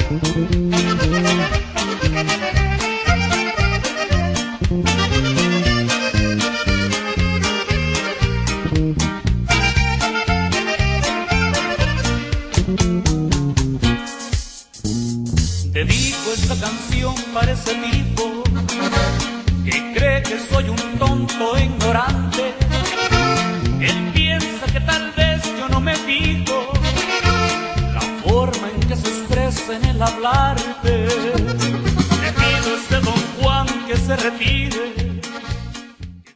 Dedico esta canción para ese tipo que cree que soy un tonto ignorante. Él piensa que tal vez yo no me fijo la forma en que se expresa en el hablarte. Le pido a ese don Juan que se retire,